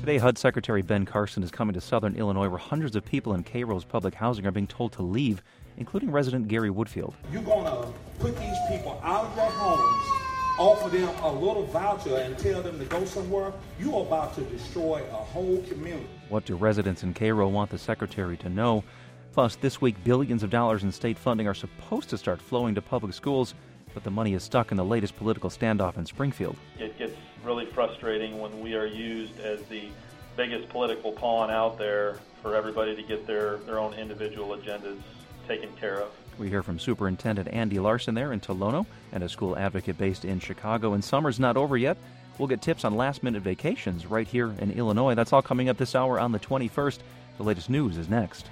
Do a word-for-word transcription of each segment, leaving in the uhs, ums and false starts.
Today, H U D Secretary Ben Carson is coming to southern Illinois, where hundreds of people in Cairo's public housing are being told to leave, including resident Gary Woodfield. You're going to put these people out of their homes, offer them a little voucher, and tell them to go somewhere. You're about to destroy a whole community. What do residents in Cairo want the secretary to know? Plus, this week, billions of dollars in state funding are supposed to start flowing to public schools, but the money is stuck in the latest political standoff in Springfield. It gets really frustrating when we are used as the biggest political pawn out there for everybody to get their, their own individual agendas taken care of. We hear from Superintendent Andy Larson there in Tolono and a school advocate based in Chicago. And summer's not over yet. We'll get tips on last-minute vacations right here in Illinois. That's all coming up this hour on the twenty-first. The latest news is next.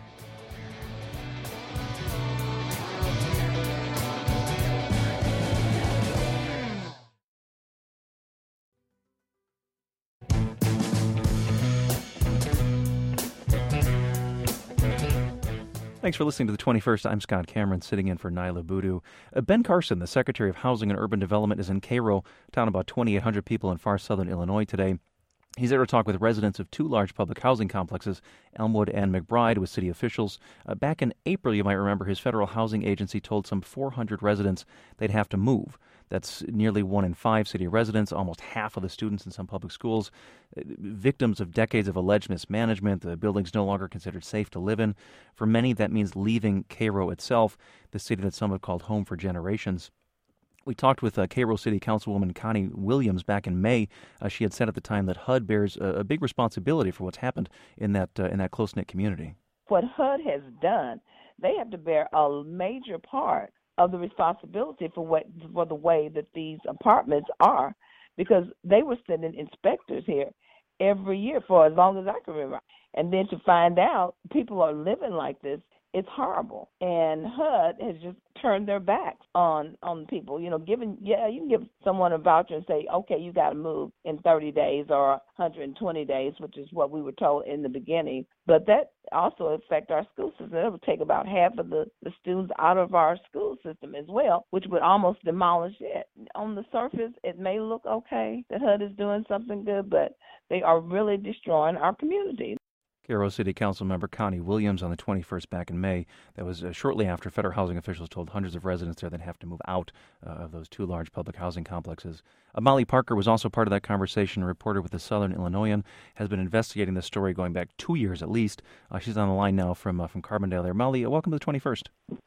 Thanks for listening to the twenty-first. I'm Scott Cameron, sitting in for Nyla Boodoo. Uh, Ben Carson, the Secretary of Housing and Urban Development, is in Cairo, town about twenty-eight hundred people in far southern Illinois today. He's there to talk with residents of two large public housing complexes, Elmwood and McBride, with city officials. Uh, back in April, you might remember, his federal housing agency told some four hundred residents they'd have to move. That's nearly one in five city residents, almost half of the students in some public schools. Uh, victims of decades of alleged mismanagement, the building's no longer considered safe to live in. For many, that means leaving Cairo itself, the city that some have called home for generations. We talked with uh, Cairo City Councilwoman Connie Williams back in May. Uh, she had said at the time that H U D bears a, a big responsibility for what's happened in that uh, in that close-knit community. What H U D has done, they have to bear a major part of the responsibility for what for the way that these apartments are, because they were sending inspectors here every year for as long as I can remember. And then to find out people are living like this, it's horrible. And H U D has just turned their backs on on people. You know, giving yeah, you can give someone a voucher and say, okay, you got to move in thirty days or one hundred twenty days, which is what we were told in the beginning. But that also affects our school system. It would take about half of the, the students out of our school system as well, which would almost demolish it. On the surface, it may look okay that H U D is doing something good, but they are really destroying our community. Cairo City Council member Connie Williams on the twenty-first back in May. That was uh, shortly after federal housing officials told hundreds of residents there they'd have to move out uh, of those two large public housing complexes. Uh, Molly Parker was also part of that conversation, a reporter with the Southern Illinoisan, has been investigating this story going back two years at least. Uh, she's on the line now from uh, from Carbondale there. Molly, uh, welcome to the twenty-first.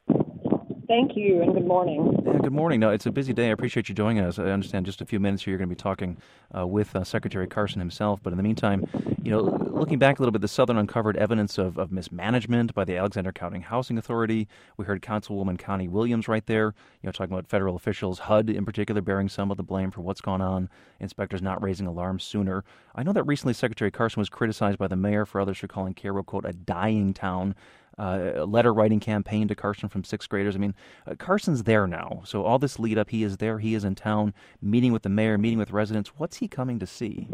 Thank you, and good morning. Yeah, good morning. No, it's a busy day. I appreciate you joining us. I understand just a few minutes here you're going to be talking uh, with uh, Secretary Carson himself. But in the meantime, you know, looking back a little bit, the Southern uncovered evidence of, of mismanagement by the Alexander County Housing Authority. We heard Councilwoman Connie Williams right there, you know, talking about federal officials, H U D in particular, bearing some of the blame for what's gone on, inspectors not raising alarms sooner. I know that recently Secretary Carson was criticized by the mayor for others for calling Cairo, quote, a dying town. Uh, a letter-writing campaign to Carson from sixth graders. I mean, uh, Carson's there now. So all this lead-up, he is there. He is in town, meeting with the mayor, meeting with residents. What's he coming to see?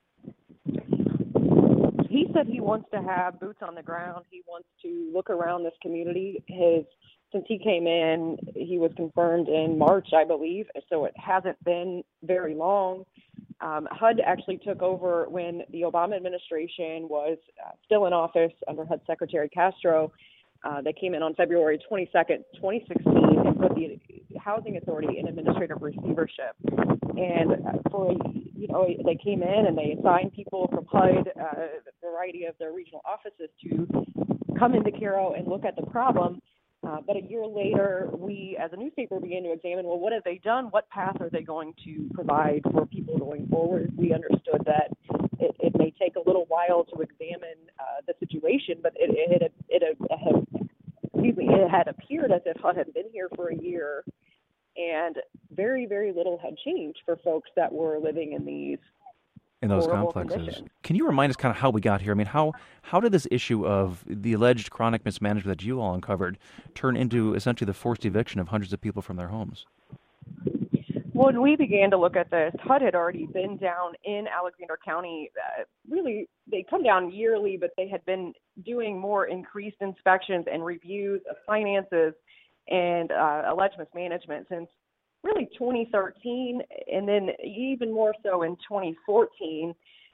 He said he wants to have boots on the ground. He wants to look around this community. His since he came in, he was confirmed in March, I believe, so it hasn't been very long. Um, H U D actually took over when the Obama administration was uh, still in office under H U D Secretary Castro. Uh, they came in on February twenty-second, twenty sixteen, and put the Housing Authority in administrative receivership. And uh, for, you know, they came in and they assigned people from H U D, uh, the variety of their regional offices, to come into Cairo and look at the problem. Uh, but a year later, we, as a newspaper, began to examine, well, what have they done? What path are they going to provide for people going forward? We understood that it, it may take a little while to examine uh, the situation, but it, it, it, it, it, had, excuse me, it had appeared as if H U D had been here for a year, and very, very little had changed for folks that were living in these in those horrible complexes. conditions. Can you remind us kind of how we got here? I mean, how how did this issue of the alleged chronic mismanagement that you all uncovered turn into essentially the forced eviction of hundreds of people from their homes? When we began to look at this, H U D had already been down in Alexander County. Uh, really, they come down yearly, but they had been doing more increased inspections and reviews of finances and uh, alleged mismanagement since really twenty thirteen, and then even more so in twenty fourteen.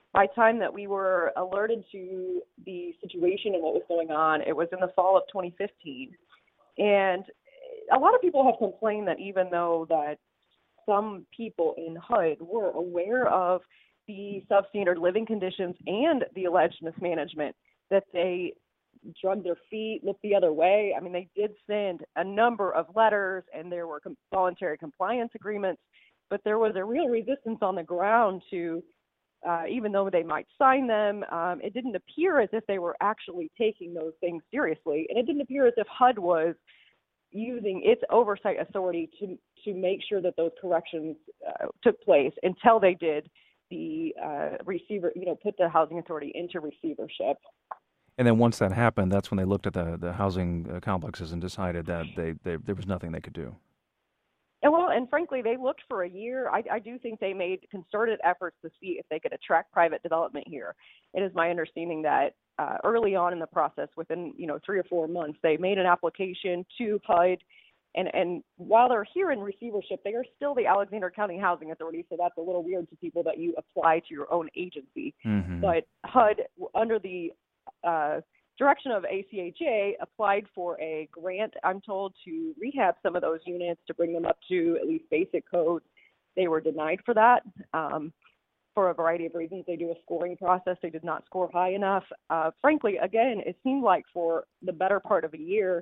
by the time that we were alerted to the situation and what was going on, it was in the fall of twenty fifteen. And a lot of people have complained that even though that some people in H U D were aware of the substandard living conditions and the alleged mismanagement, that they drug their feet, looked the other way. I mean, they did send a number of letters, and there were com- voluntary compliance agreements, but there was a real resistance on the ground to, uh, even though they might sign them, um, it didn't appear as if they were actually taking those things seriously, and it didn't appear as if H U D was using its oversight authority to to make sure that those corrections uh, took place until they did the uh, receiver, you know, put the housing authority into receivership. And then once that happened, that's when they looked at the, the housing uh, complexes and decided that they, they there was nothing they could do. And well, and frankly, they looked for a year. I, I do think they made concerted efforts to see if they could attract private development here. It is my understanding that uh, early on in the process, within you know three or four months, they made an application to H U D. And, and while they're here in receivership, they are still the Alexander County Housing Authority, so that's a little weird to people that you apply to your own agency. Mm-hmm. But H U D, under the uh, direction of A C H A, applied for a grant, I'm told, to rehab some of those units to bring them up to at least basic codes. They were denied for that um, for a variety of reasons. They do a scoring process. They did not score high enough. Uh, frankly, again, it seemed like for the better part of a year,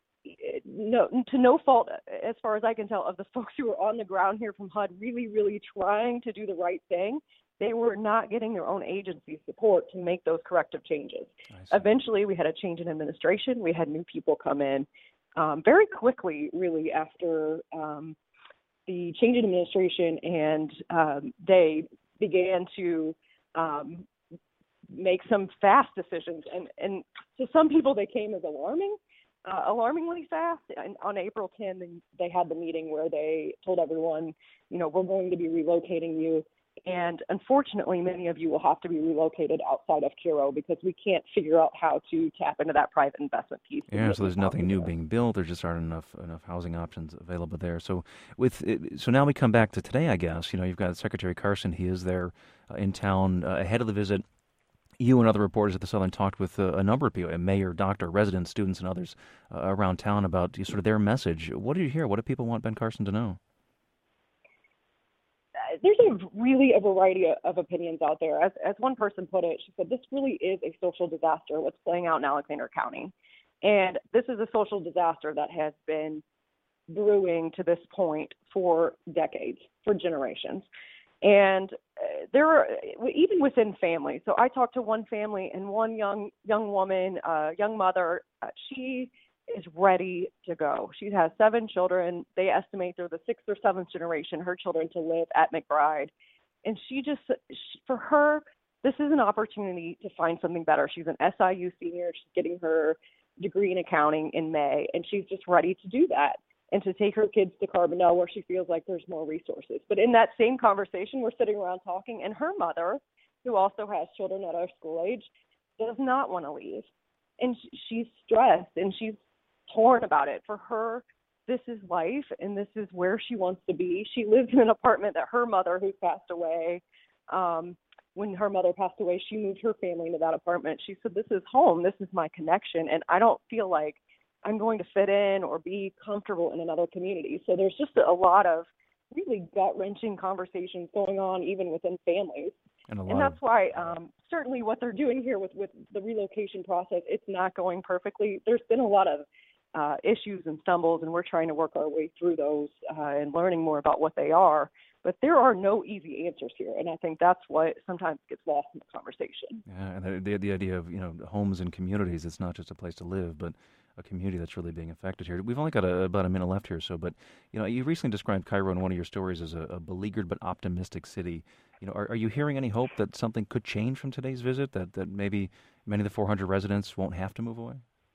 no, to no fault, as far as I can tell, of the folks who were on the ground here from H U D really, really trying to do the right thing, they were not getting their own agency support to make those corrective changes. Eventually, we had a change in administration. We had new people come in um, very quickly, really, after um, the change in administration, and um, they began to um, make some fast decisions. And, and to some people, they came as alarming. Uh, alarmingly fast. And on April tenth, they had the meeting where they told everyone, you know, we're going to be relocating you. And unfortunately, many of you will have to be relocated outside of Cairo because we can't figure out how to tap into that private investment piece. Yeah, so there's nothing new being built. There just aren't enough enough housing options available there. So with so now we come back to today, I guess. You know, you've got Secretary Carson. He is there uh, in town uh, ahead of the visit. You and other reporters at the Southern talked with uh, a number of people, a mayor, doctor, residents, students, and others uh, around town about sort of their message. What did you hear? What do people want Ben Carson to know? Uh, there's a really a variety of, of opinions out there. As, as one person put it, she said, this really is a social disaster, what's playing out in Alexander County. And this is a social disaster that has been brewing to this point for decades, for generations. And uh, there are, even within families. So I talked to one family and one young young woman, uh, young mother. Uh, she is ready to go. She has seven children. They estimate they're the sixth or seventh generation, her children, to live at McBride. And she just, she, for her, this is an opportunity to find something better. She's an S I U senior. She's getting her degree in accounting in May, and she's just ready to do that and to take her kids to Carbondale where she feels like there's more resources. But in that same conversation, we're sitting around talking, and her mother, who also has children at our school age, does not want to leave. And she's stressed, and she's torn about it. For her, this is life, and this is where she wants to be. She lives in an apartment that her mother, who passed away, um, when her mother passed away, she moved her family into that apartment. She said, this is home. This is my connection, and I don't feel like I'm going to fit in or be comfortable in another community. So there's just a lot of really gut-wrenching conversations going on even within families. And, and that's of... why um, certainly what they're doing here with, with the relocation process, it's not going perfectly. There's been a lot of uh, issues and stumbles, and we're trying to work our way through those uh, and learning more about what they are. But there are no easy answers here, and I think that's what sometimes gets lost in the conversation. Yeah, and the, the idea of, you know, homes and communities, it's not just a place to live, but a community that's really being affected here. We've only got a, about a minute left here, so, but, you know, you recently described Cairo in one of your stories as a, a beleaguered but optimistic city. You know, are, are you hearing any hope that something could change from today's visit, that, that maybe many of the four hundred residents won't have to move away?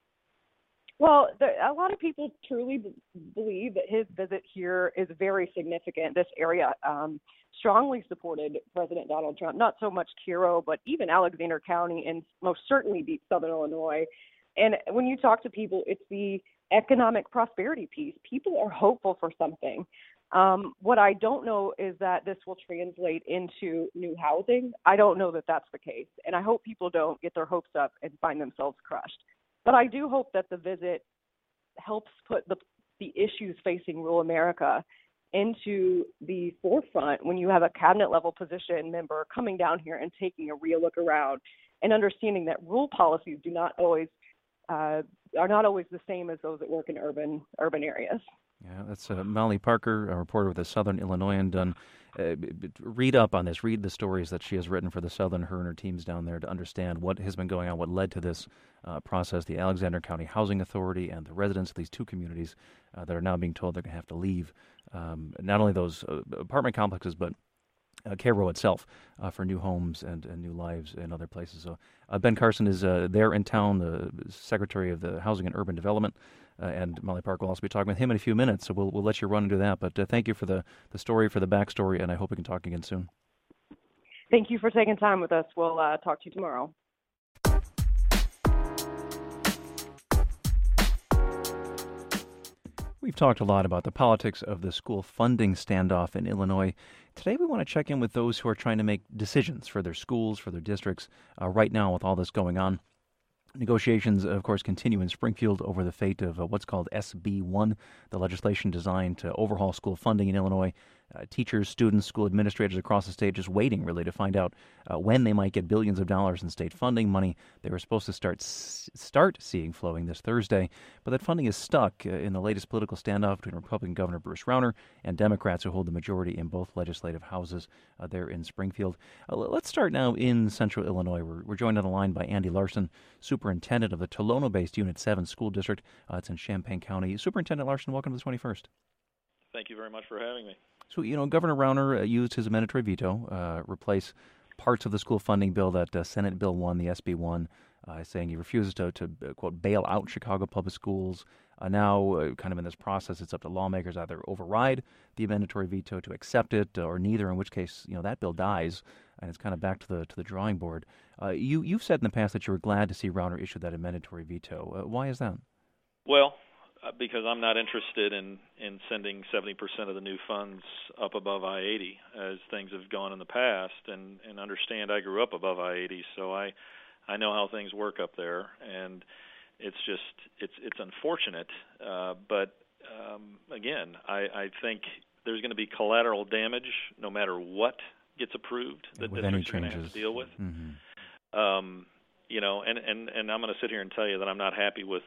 Well, the, a lot of people truly b- believe that his visit here is very significant. This area um, strongly supported President Donald Trump, not so much Cairo, but even Alexander County and most certainly deep Southern Illinois. And when you talk to people, it's the economic prosperity piece. People are hopeful for something. Um, what I don't know is that this will translate into new housing. I don't know that that's the case, and I hope people don't get their hopes up and find themselves crushed. But I do hope that the visit helps put the the issues facing rural America into the forefront when you have a cabinet level position member coming down here and taking a real look around and understanding that rural policies do not always uh, are not always the same as those that work in urban urban areas. Yeah, that's uh, Molly Parker, a reporter with the Southern Illinoisan. Done. Uh, read up on this. Read the stories that she has written for the Southern, her and her teams down there, to understand what has been going on, what led to this uh, process. The Alexander County Housing Authority and the residents of these two communities uh, that are now being told they're going to have to leave um, not only those uh, apartment complexes, but uh, Cairo itself uh, for new homes and, and new lives in other places. So uh, Ben Carson is uh, there in town, the Secretary of the Housing and Urban Development. Uh, and Molly Park will also be talking with him in a few minutes, so we'll we'll let you run and do that. But uh, thank you for the, the story, for the backstory, and I hope we can talk again soon. Thank you for taking time with us. We'll uh, talk to you tomorrow. We've talked a lot about the politics of the school funding standoff in Illinois. Today we want to check in with those who are trying to make decisions for their schools, for their districts, uh, right now with all this going on. Negotiations, of course, continue in Springfield over the fate of uh, what's called S B one, the legislation designed to overhaul school funding in Illinois. Uh, teachers, students, school administrators across the state just waiting, really, to find out uh, when they might get billions of dollars in state funding money they were supposed to start s- start seeing flowing this Thursday. But that funding is stuck uh, in the latest political standoff between Republican Governor Bruce Rauner and Democrats who hold the majority in both legislative houses uh, there in Springfield. Uh, let's start now in central Illinois. We're, we're joined on the line by Andy Larson, superintendent of the Tolono-based Unit seven school district. Uh, it's in Champaign County. Superintendent Larson, welcome to the twenty-first. Thank you very much for having me. So, you know, Governor Rauner uh, used his mandatory veto, uh, replace parts of the school funding bill that uh, Senate Bill one, the S B one, uh, saying he refuses to, to uh, quote, bail out Chicago public schools. Uh, now, uh, kind of in this process, it's up to lawmakers either override the mandatory veto to accept it, or neither, in which case, you know, that bill dies, and it's kind of back to the to the drawing board. Uh, you, you've said in the past that you were glad to see Rauner issue that mandatory veto. Uh, why is that? Well, uh, because I'm not interested in, in sending seventy percent of the new funds up above I eighty, as things have gone in the past, and, and understand I grew up above I eighty, so I I know how things work up there, and it's just, it's it's unfortunate, uh, but um, again, I, I think there's going to be collateral damage no matter what gets approved that with districts any are going to have to deal with. Mm-hmm. Um, you know, and, and, and I'm going to sit here and tell you that I'm not happy with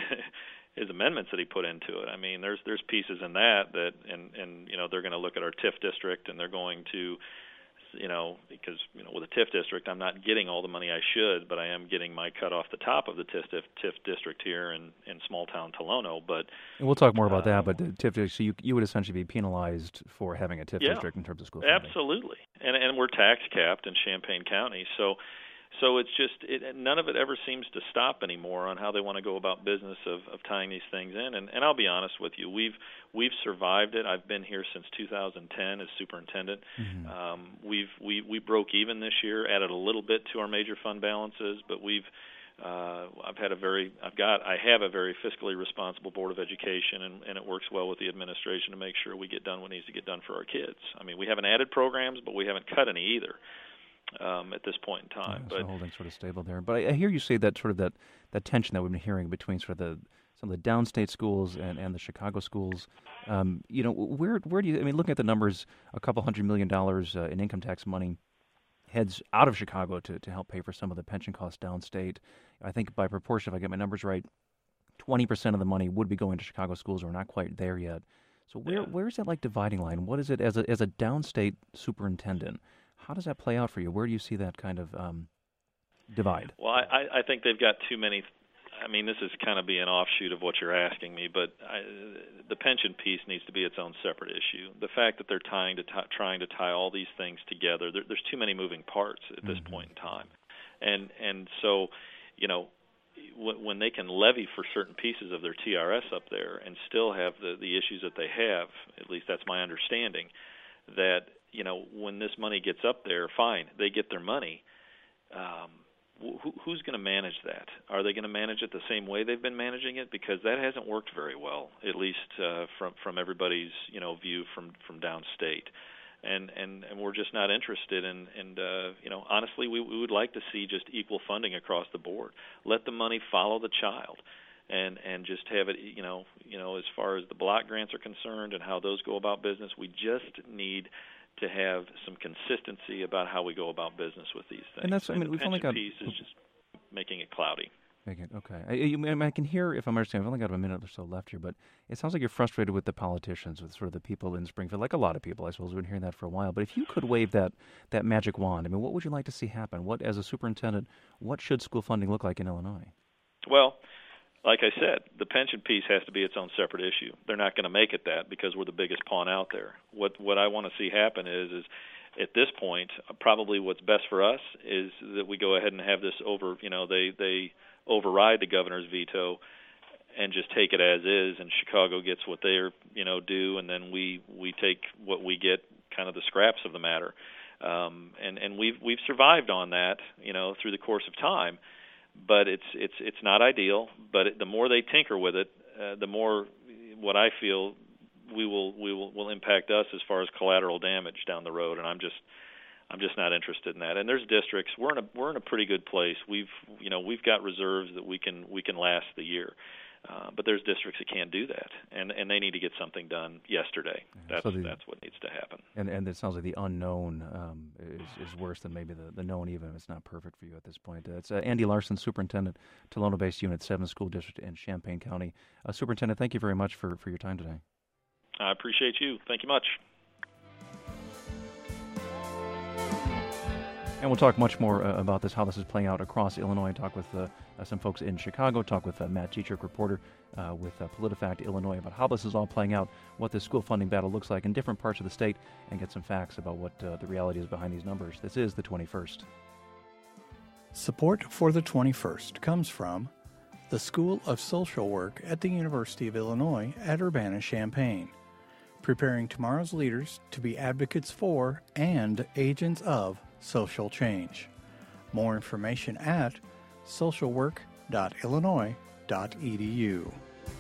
his amendments that he put into it. I mean, there's there's pieces in that that, and, and you know, they're going to look at our T I F district, and they're going to, you know, because, you know, with a T I F district, I'm not getting all the money I should, but I am getting my cut off the top of the T I F, T I F district here in, in small-town Tolono. But and we'll talk more about uh, that, but the T I F district, so you, you would essentially be penalized for having a T I F yeah, district in terms of school funding. Absolutely. And, and we're tax-capped in Champaign County, so so it's just, it, none of it ever seems to stop anymore on how they want to go about business of, of tying these things in. And, and I'll be honest with you, we've we've survived it. I've been here since two thousand ten as superintendent. Mm-hmm. Um, we've we, we broke even this year, added a little bit to our major fund balances, but we've uh, I've had a very I've got I have a very fiscally responsible Board of Education, and, and it works well with the administration to make sure we get done what needs to get done for our kids. I mean, we haven't added programs, but we haven't cut any either. Um, at this point in time, yeah, but so holding sort of stable there. But I, I hear you say that sort of that, that tension that we've been hearing between sort of the some of the downstate schools and, and the Chicago schools. Um, you know, where where do you? I mean, looking at the numbers, a couple hundred million dollars uh, in income tax money heads out of Chicago to to help pay for some of the pension costs downstate. I think by proportion, if I get my numbers right, twenty percent of the money would be going to Chicago schools. We're not quite there yet. So where yeah. where is that like dividing line? What is it as a as a downstate superintendent? How does that play out for you? Where do you see that kind of um, divide? Well, I, I think they've got too many. I mean, this is kind of be an offshoot of what you're asking me, but I, the pension piece needs to be its own separate issue. The fact that they're tying to t- trying to tie all these things together, there, there's too many moving parts at this mm-hmm. point in time, and and so, you know, w- when they can levy for certain pieces of their T R S up there and still have the the issues that they have, at least that's my understanding, that, you know, when this money gets up there, fine, they get their money. Um, who, who's going to manage that? Are they going to manage it the same way they've been managing it? Because that hasn't worked very well, at least uh, from from everybody's you know view from from downstate. And, and and we're just not interested in, and uh, you know, honestly, we, we would like to see just equal funding across the board. Let the money follow the child, and and just have it, you know, you know, as far as the block grants are concerned and how those go about business, we just need to have some consistency about how we go about business with these things. And that's, I mean, and the we've only got piece is just making it cloudy. Make it okay. I, you- I can hear, if I'm understanding, I've only got a minute or so left here, but it sounds like you're frustrated with the politicians, with sort of the people in Springfield, like a lot of people, I suppose. We've been hearing that for a while. But if you could wave that that magic wand, I mean, what would you like to see happen? What, as a superintendent, what should school funding look like in Illinois? Well, like I said, the pension piece has to be its own separate issue. They're not going to make it that because we're the biggest pawn out there. What what I want to see happen is is at this point, probably what's best for us is that we go ahead and have this over. You know, they they override the governor's veto and just take it as is, and Chicago gets what they're you know due, and then we we take what we get, kind of the scraps of the matter. Um, and and we've we've survived on that, you know, through the course of time. But it's it's it's not ideal. But it, the more they tinker with it, uh, the more what I feel we will we will will impact us as far as collateral damage down the road. And I'm just I'm just not interested in that. And there's districts we're in a we're in a pretty good place. We've you know we've got reserves that we can we can last the year. Uh, but there's districts that can't do that, and and they need to get something done yesterday. That's So the- that's what needs to happen. And and it sounds like the unknown um, is, is worse than maybe the, the known, even if it's not perfect for you at this point. Uh, it's uh, Andy Larson, Superintendent, Tolono-based Unit seven School District in Champaign County. Uh, Superintendent, thank you very much for, for your time today. I appreciate you. Thank you much. And we'll talk much more uh, about this, how this is playing out across Illinois, talk with uh, uh, some folks in Chicago, talk with uh, Matt Dietrich, reporter uh, with uh, PolitiFact Illinois, about how this is all playing out, what this school funding battle looks like in different parts of the state, and get some facts about what uh, the reality is behind these numbers. This is the twenty-first. Support for the twenty-first comes from the School of Social Work at the University of Illinois at Urbana-Champaign, preparing tomorrow's leaders to be advocates for and agents of social change. More information at social work dot illinois dot e d u.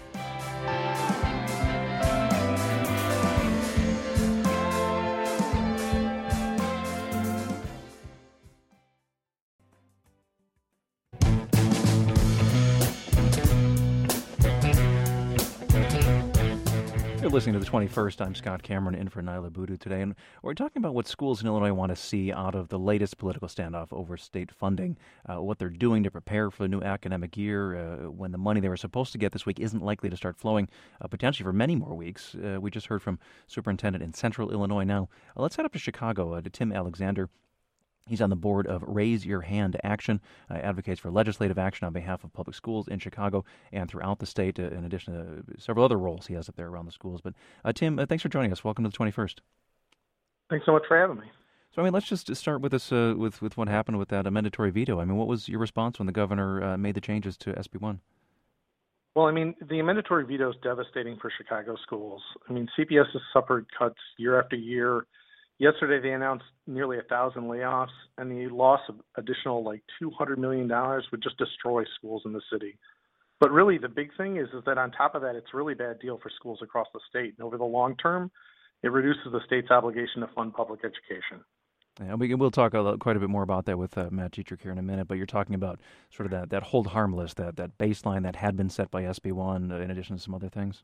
You're listening to the twenty-first. I'm Scott Cameron, in for Nyla Boodoo today, and we're talking about what schools in Illinois want to see out of the latest political standoff over state funding, uh, what they're doing to prepare for the new academic year, uh, when the money they were supposed to get this week isn't likely to start flowing, uh, potentially for many more weeks. Uh, we just heard from Superintendent in Central Illinois. Now, uh, let's head up to Chicago, uh, to Tim Alexander. He's on the board of Raise Your Hand Action, uh, advocates for legislative action on behalf of public schools in Chicago and throughout the state, uh, in addition to several other roles he has up there around the schools. But uh, Tim, uh, thanks for joining us. Welcome to the twenty-first. Thanks so much for having me. So, I mean, let's just start with this, uh, with, with what happened with that uh, mandatory veto. I mean, what was your response when the governor uh, made the changes to S B one? Well, I mean, the mandatory veto is devastating for Chicago schools. I mean, C P S has suffered cuts year after year. Yesterday, they announced nearly a thousand layoffs, and the loss of additional like two hundred million dollars would just destroy schools in the city. But really, the big thing is, is that on top of that, it's a really bad deal for schools across the state. And over the long term, it reduces the state's obligation to fund public education. Yeah, we, we'll talk a lot, quite a bit more about that with uh, Matt Dietrich here in a minute, but you're talking about sort of that, that hold harmless, that, that baseline that had been set by S B one, uh, in addition to some other things.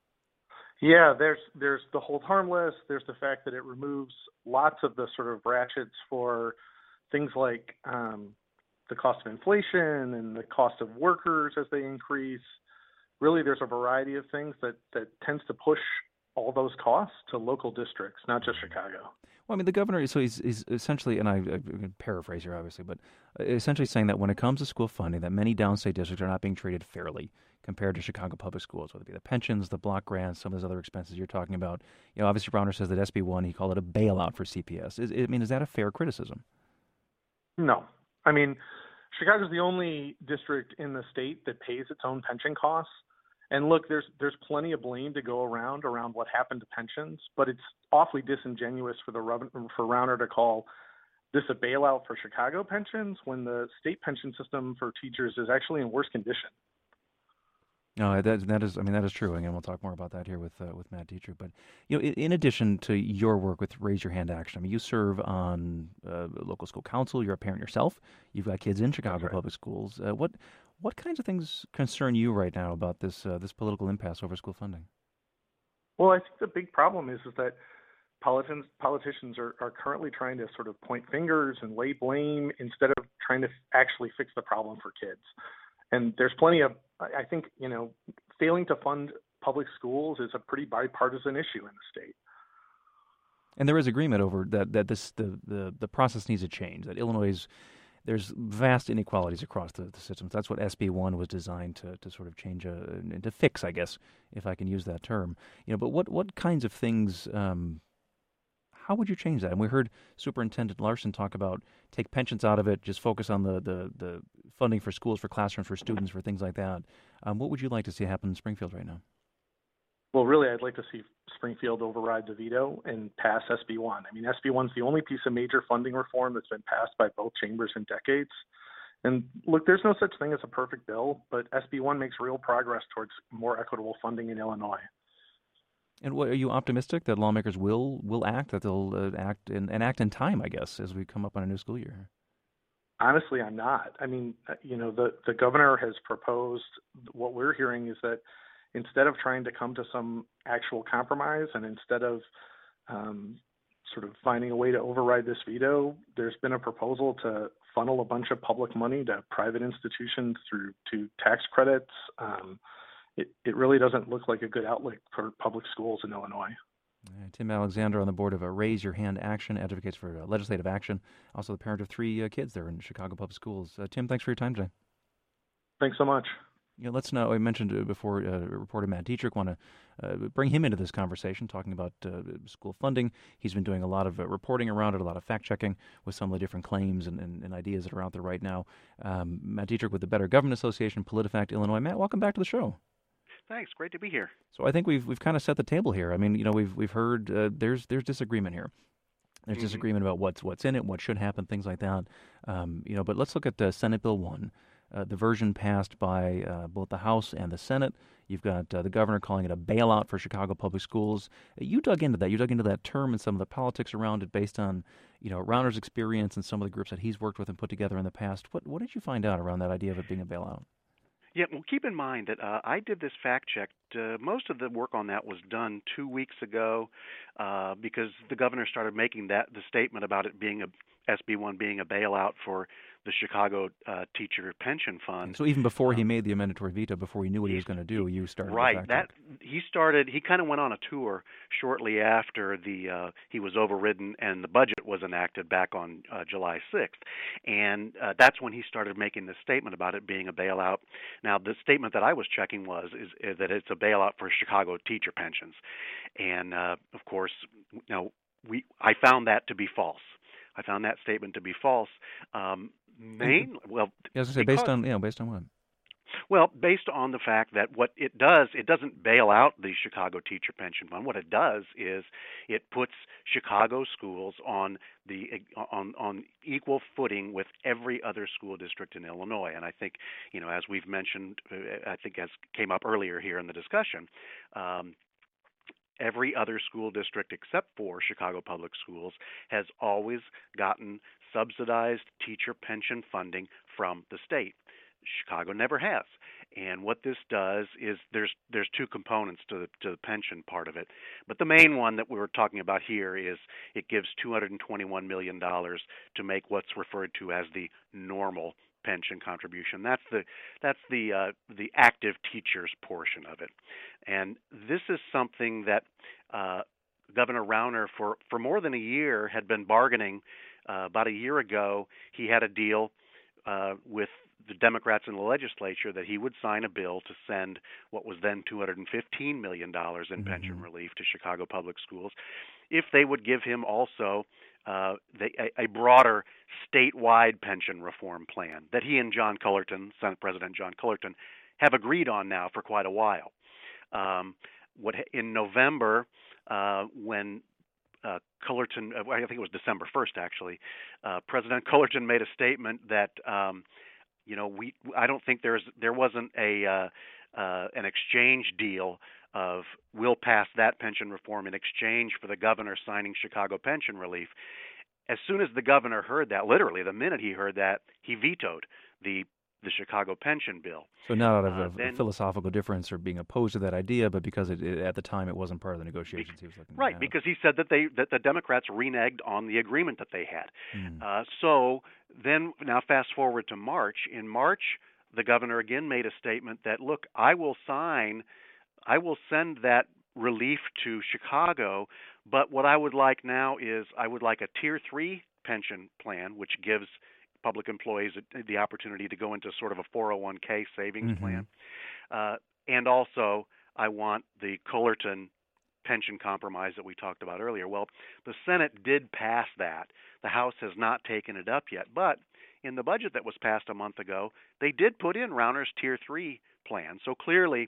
Yeah, there's there's the hold harmless. There's the fact that it removes lots of the sort of ratchets for things like um, the cost of inflation and the cost of workers as they increase. Really, there's a variety of things that, that tends to push all those costs to local districts, not just Chicago. Well, I mean, the governor, so he's, he's essentially, and I, I can paraphrase here, obviously, but essentially saying that when it comes to school funding, that many downstate districts are not being treated fairly compared to Chicago public schools, whether it be the pensions, the block grants, some of those other expenses you're talking about. You know, obviously, Browner says that S B one, he called it a bailout for C P S. Is, I mean, is that a fair criticism? No. I mean, Chicago's the only district in the state that pays its own pension costs. And look, there's there's plenty of blame to go around around what happened to pensions, but it's awfully disingenuous for the for Rauner to call this a bailout for Chicago pensions when the state pension system for teachers is actually in worse condition? No, that that is. I mean, that is true. Again, we'll talk more about that here with uh, with Matt Dietrich. But you know, in, in addition to your work with Raise Your Hand Action, I mean, you serve on uh, local school council. You're a parent yourself. You've got kids in Chicago right. public schools. Uh, what what kinds of things concern you right now about this uh, this political impasse over school funding? Well, I think the big problem is is that politicians politicians are, are currently trying to sort of point fingers and lay blame instead of trying to actually fix the problem for kids. And there's plenty of, I think, you know, failing to fund public schools is a pretty bipartisan issue in the state. And there is agreement over that that this the, the, the process needs to change. That Illinois is, there's vast inequalities across the, the systems. That's what S B one was designed to to sort of change a, to fix, I guess, if I can use that term. You know, but what what kinds of things? Um, How would you change that? And we heard Superintendent Larson talk about take pensions out of it, just focus on the, the, the funding for schools, for classrooms, for students, for things like that. Um, what would you like to see happen in Springfield right now? Well, really, I'd like to see Springfield override the veto and pass S B one. I mean, S B one's the only piece of major funding reform that's been passed by both chambers in decades. And look, there's no such thing as a perfect bill, but S B one makes real progress towards more equitable funding in Illinois. And what, are you optimistic that lawmakers will will act, that they'll uh, act in, and act in time, I guess, as we come up on a new school year? Honestly, I'm not. I mean, you know, the, the governor has proposed, what we're hearing is that instead of trying to come to some actual compromise and instead of um, sort of finding a way to override this veto, there's been a proposal to funnel a bunch of public money to private institutions through to tax credits. Um, It, it really doesn't look like a good outlet for public schools in Illinois. Uh, Tim Alexander on the board of uh, Raise Your Hand Action, advocates for uh, legislative action, also the parent of three uh, kids there in Chicago Public Schools. Uh, Tim, thanks for your time today. Thanks so much. You know, let's know, I mentioned uh, before, uh, reporter Matt Dietrich, want to uh, bring him into this conversation, talking about uh, school funding. He's been doing a lot of uh, reporting around it, a lot of fact-checking with some of the different claims and, and, and ideas that are out there right now. Um, Matt Dietrich with the Better Government Association, PolitiFact Illinois. Matt, welcome back to the show. Thanks. Great to be here. So I think we've we've kind of set the table here. I mean, you know, we've we've heard uh, there's there's disagreement here. There's mm-hmm. disagreement about what's what's in it, what should happen, things like that. Um, you know, but let's look at uh, Senate Bill one, uh, the version passed by uh, both the House and the Senate. You've got uh, the governor calling it a bailout for Chicago public schools. You dug into that. You dug into that term and some of the politics around it, based on you know Rauner's experience and some of the groups that he's worked with and put together in the past. What what did you find out around that idea of it being a bailout? Yeah, well, keep in mind that uh, I did this fact check. Uh, most of the work on that was done two weeks ago uh, because the governor started making that the statement about it being a S B one being a bailout for the Chicago uh, Teacher Pension Fund. So even before um, he made the amendatory veto, before he knew what he was going to do, you started right. The fact that check. He started. He kind of went on a tour shortly after the uh, he was overridden and the budget was enacted back on uh, July sixth, and uh, that's when he started making this statement about it being a bailout. Now, the statement that I was checking was is, is that it's a bailout for Chicago teacher pensions, and uh, of course, you know, we I found that to be false. I found that statement to be false. Um, main well, yeah, I was going to say based on you know based on what? Well, based on the fact that what it does, it doesn't bail out the Chicago Teacher Pension Fund. What it does is it puts Chicago schools on the on on equal footing with every other school district in Illinois. And I think, you know, as we've mentioned, I think as came up earlier here in the discussion, um, every other school district except for Chicago Public Schools has always gotten subsidized teacher pension funding from the state. Chicago never has. And what this does is there's there's two components to the to the pension part of it. But the main one that we're talking about here is it gives two hundred twenty-one million dollars to make what's referred to as the normal pension contribution. That's the that's the uh, the active teachers portion of it. And this is something that uh, Governor Rauner for, for more than a year had been bargaining. Uh, about a year ago, he had a deal uh, with the Democrats in the legislature that he would sign a bill to send what was then two hundred fifteen million dollars in mm-hmm. pension relief to Chicago Public Schools if they would give him also uh, the, a, a broader statewide pension reform plan that he and John Cullerton, Senate President John Cullerton, have agreed on now for quite a while. Um, what in November, uh, when uh, Cullerton, uh, I think it was December first actually, uh, President Cullerton made a statement that um, you know we I don't think there's there wasn't a uh, uh, an exchange deal of we'll pass that pension reform in exchange for the governor signing Chicago pension relief. As soon as the governor heard that, literally the minute he heard that, he vetoed the the Chicago pension bill. So not out of Uh, a then- philosophical difference or being opposed to that idea, but because it, it, at the time it wasn't part of the negotiations he was looking Right, at. because he said that they that the Democrats reneged on the agreement that they had. Hmm. Uh, so then, now fast forward to March. In March, the governor again made a statement that, look, I will sign, I will send that relief to Chicago, but what I would like now is I would like a tier three pension plan, which gives public employees the opportunity to go into sort of a four oh one k savings Mhm. plan. Uh, and also, I want the Cullerton pension compromise that we talked about earlier. Well, the Senate did pass that. The House has not taken it up yet. But in the budget that was passed a month ago, they did put in Rauner's Tier three plan. So clearly,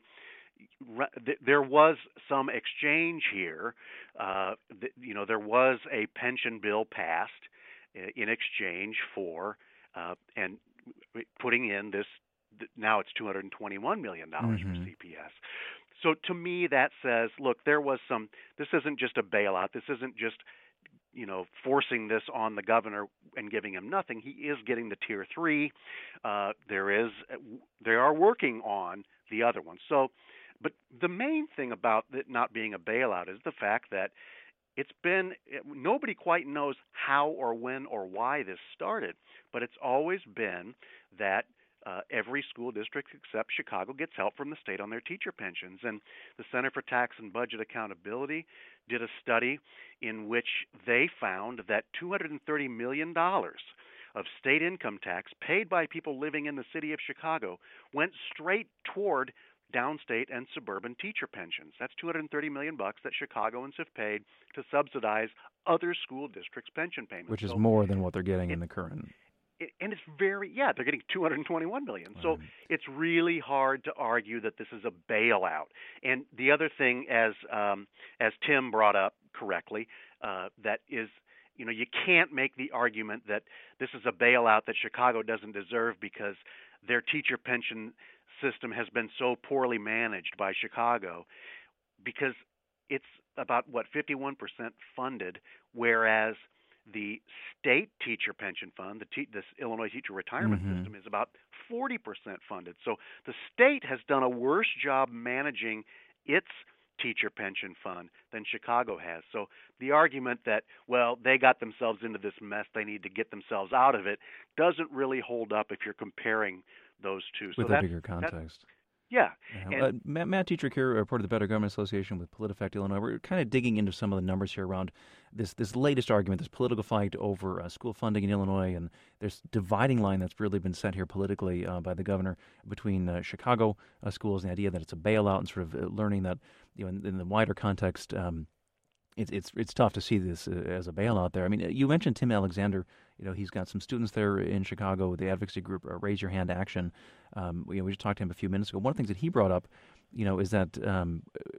re- th- there was some exchange here. Uh, th- you know, there was a pension bill passed uh, in exchange for uh, and putting in this. Now it's two hundred twenty-one million dollars Mhm. for C P S. So to me, that says, look, there was some. This isn't just a bailout. This isn't just, you know, forcing this on the governor and giving him nothing. He is getting the tier three. Uh, there is, they are working on the other one. So, but the main thing about it not being a bailout is the fact that it's been, nobody quite knows how or when or why this started, but it's always been that Uh, every school district except Chicago gets help from the state on their teacher pensions. And the Center for Tax and Budget Accountability did a study in which they found that two hundred thirty million dollars of state income tax paid by people living in the city of Chicago went straight toward downstate and suburban teacher pensions. That's two hundred thirty million bucks that Chicagoans have paid to subsidize other school districts' pension payments. Which is So more than what they're getting it- in the current. it, and it's very yeah they're getting two hundred twenty-one million dollars. So Right. it's really hard to argue that this is a bailout. And the other thing, as um, as Tim brought up correctly, uh, that is, you know, you can't make the argument that this is a bailout that Chicago doesn't deserve because their teacher pension system has been so poorly managed by Chicago, because it's about what fifty-one percent funded, whereas the state teacher pension fund, the te- this Illinois teacher retirement Mhm. system, is about forty percent funded. So the state has done a worse job managing its teacher pension fund than Chicago has. So the argument that, well, they got themselves into this mess, they need to get themselves out of it, doesn't really hold up if you're comparing those two. So With a that's, bigger that's- context. yeah. Yeah. And- Uh, Matt, Matt Dietrich here, reporter of the Better Government Association with PolitiFact Illinois. We're kind of digging into some of the numbers here around this this latest argument, this political fight over uh, school funding in Illinois, and there's dividing line that's really been set here politically uh, by the governor between uh, Chicago uh, schools and the idea that it's a bailout, and sort of uh, learning that, you know, in, in the wider context, um, it's it's it's tough to see this uh, as a bailout there. I mean, you mentioned Tim Alexander. You know, he's got some students there in Chicago, the advocacy group uh, Raise Your Hand Action. Um, you know, we just talked to him a few minutes ago. One of the things that he brought up, you know, is that um,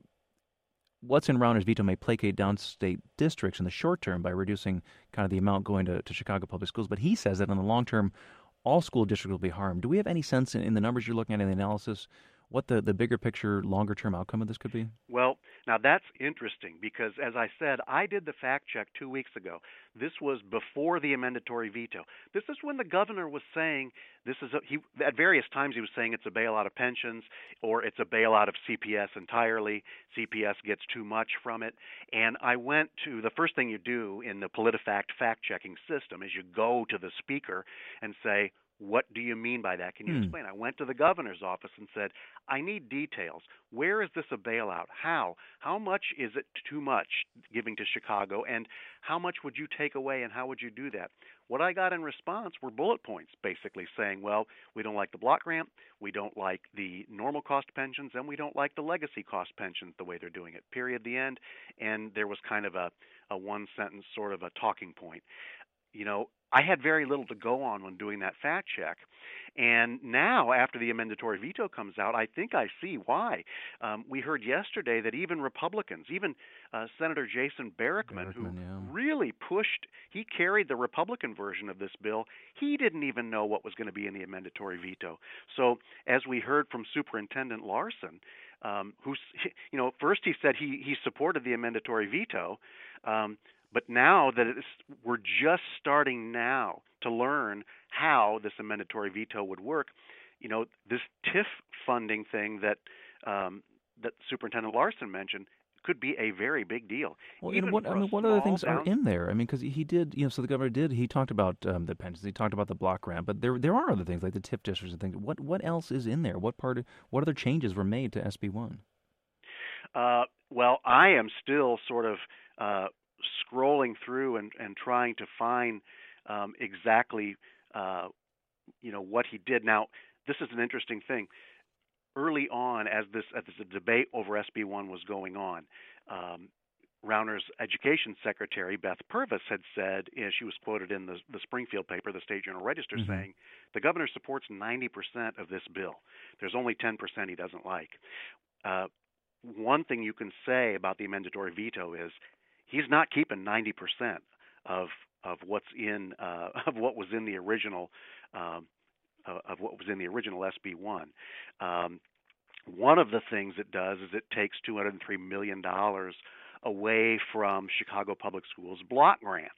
what's in Rauner's veto may placate downstate districts in the short term by reducing kind of the amount going to, to Chicago public schools. But he says that in the long term, all school districts will be harmed. Do we have any sense in, in the numbers you're looking at in the analysis what the, the bigger picture, longer term outcome of this could be? Well, now that's interesting because, as I said, I did the fact check two weeks ago. This was before the amendatory veto. This is when the governor was saying this is a, he at various times he was saying it's a bailout of pensions or it's a bailout of C P S entirely. C P S gets too much from it. And I went to the first thing you do in the PolitiFact fact checking system is you go to the speaker and say, what do you mean by that? Can you Hmm. explain? I went to the governor's office and said, I need details. Where is this a bailout? How? How much is it too much giving to Chicago? And how much would you take away and how would you do that? What I got in response were bullet points basically saying, well, we don't like the block grant, we don't like the normal cost pensions, and we don't like the legacy cost pensions the way they're doing it, period, the end. And there was kind of a, a one-sentence sort of a talking point. you know, I had very little to go on when doing that fact check. And now, after the amendatory veto comes out, I think I see why. Um, we heard yesterday that even Republicans, even uh, Senator Jason Barackman, who yeah. really pushed, he carried the Republican version of this bill. He didn't even know what was going to be in the amendatory veto. So, as we heard from Superintendent Larson, um, who, you know, first he said he, he supported the amendatory veto, um, but now that it's, we're just starting now to learn how this amendatory veto would work, you know, this T I F funding thing that um, that Superintendent Larson mentioned could be a very big deal. Well, Even and what for I a mean, what other things small are in there? I mean, because he did, you know, so the governor did. He talked about um, the pensions. He talked about the block grant, but there there are other things like the T I F districts and things. What what else is in there? What part? Of, what other changes were made to S B one? Uh, well, I am still sort of uh, scrolling through and, and trying to find um, exactly, uh, you know, what he did. Now, this is an interesting thing. Early on, as this as the debate over S B one was going on, um, Rauner's education secretary, Beth Purvis, had said, you know, she was quoted in the, the Springfield paper, the State Journal Register, mm-hmm. saying, the governor supports ninety percent of this bill. There's only ten percent he doesn't like. Uh, one thing you can say about the amendatory veto is he's not keeping ninety percent of of what's in uh, of what was in the original um, uh, of what was in the original S B one. Um, one of the things it does is it takes two hundred three million dollars away from Chicago Public Schools block grant.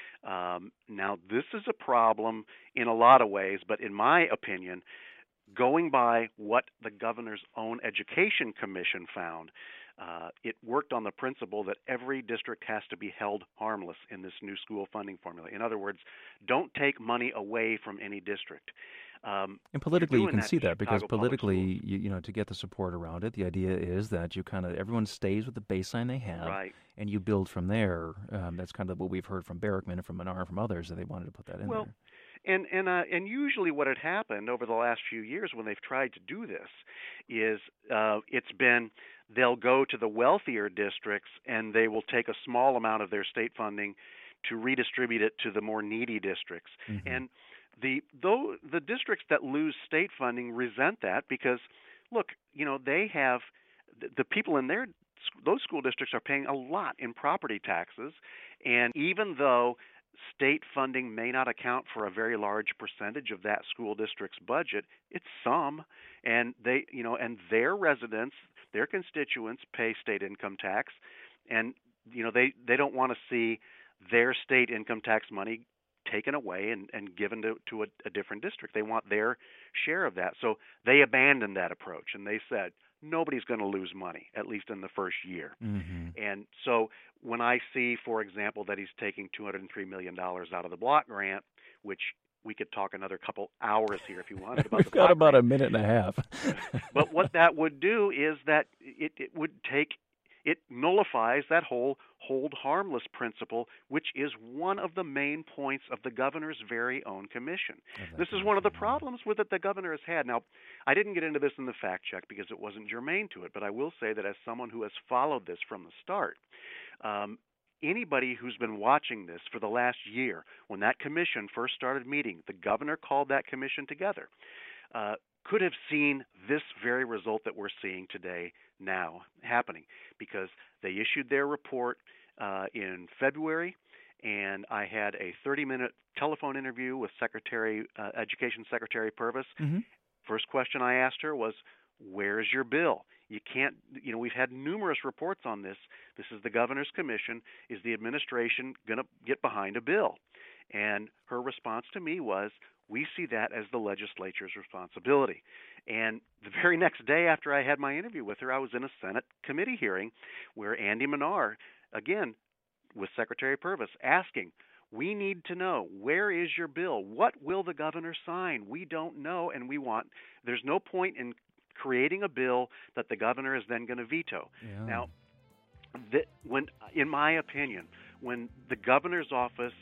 Um, now, this is a problem in a lot of ways, but in my opinion, going by what the governor's own education commission found, uh, it worked on the principle that every district has to be held harmless in this new school funding formula. In other words, don't take money away from any district. Um, and politically, you can that see that because Chicago politically, you, you know, to get the support around it, the idea is that you kind of everyone stays with the baseline they have, right. and you build from there. Um, that's kind of what we've heard from Barackman and from Menard and from others that they wanted to put that in well, there. And and uh, and usually what had happened over the last few years when they've tried to do this is uh, it's been they'll go to the wealthier districts and they will take a small amount of their state funding to redistribute it to the more needy districts. Mm-hmm. And the though the districts that lose state funding resent that because, look, you know, they have the, the people in their those school districts are paying a lot in property taxes, and even though state funding may not account for a very large percentage of that school district's budget, it's some, and they, you know, and their residents, their constituents pay state income tax, and you know they, they don't want to see their state income tax money taken away and, and given to, to a, a different district. They want their share of that. So they abandoned that approach, and they said, nobody's going to lose money, at least in the first year. Mm-hmm. And so when I see, for example, that he's taking two hundred three million dollars out of the block grant, which we could talk another couple hours here if you wanted about We've the got block about grant. a minute and a half. But what that would do is that it, it would take, it nullifies that whole hold harmless principle, which is one of the main points of the governor's very own commission. Oh, this is one of the problems with it the governor has had. Now, I didn't get into this in the fact check because it wasn't germane to it, but I will say that as someone who has followed this from the start, um, anybody who's been watching this for the last year, when that commission first started meeting, the governor called that commission together, uh, could have seen this very result that we're seeing today now happening, because they issued their report uh, in February, and I had a thirty-minute telephone interview with Secretary uh, Education Secretary Purvis. Mm-hmm. First question I asked her was, where's your bill? You can't, you know, we've had numerous reports on this. This is the governor's commission. Is the administration going to get behind a bill? And her response to me was, we see that as the legislature's responsibility. And the very next day after I had my interview with her, I was in a Senate committee hearing where Andy Menard, again, with Secretary Purvis, asking, we need to know, where is your bill? What will the governor sign? We don't know, and we want, there's no point in creating a bill that the governor is then going to veto. Yeah. Now, the, when, in my opinion, when the governor's office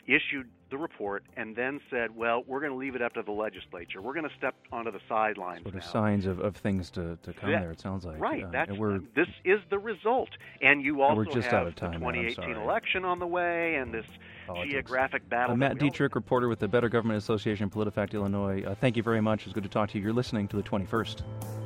issued the report and then said, well, we're going to leave it up to the legislature. We're going to step onto the sidelines Sort of now. signs of, of things to, to come that, there, it sounds like. Right. Uh, That's, we're, this is the result. And you also we're just have out of time, the Matt, twenty eighteen I'm sorry. election on the way and this Politics. geographic battle. Uh, Matt that we Dietrich, reporter with the Better Government Association, PolitiFact Illinois. Uh, thank you very much. It's good to talk to you. You're listening to the twenty-first.